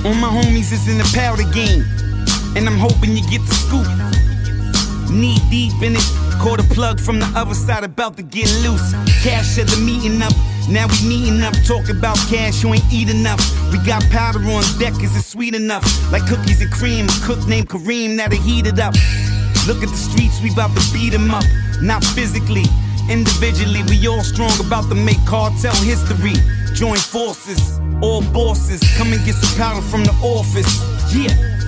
All my homies is in the powder game, and I'm hoping you get the scoop. Knee deep in it, caught a plug from the other side, about to get loose. Cash said the meeting up, now we meeting up. Talk about cash, you ain't eat enough. We got powder on deck, is it sweet enough? Like cookies and cream, a cook named Kareem, now they heated up. Look at the streets, we about to beat them up. Not physically, individually, we all strong, about to make cartel history. Join forces, all bosses, come and get some powder from the office. Yeah.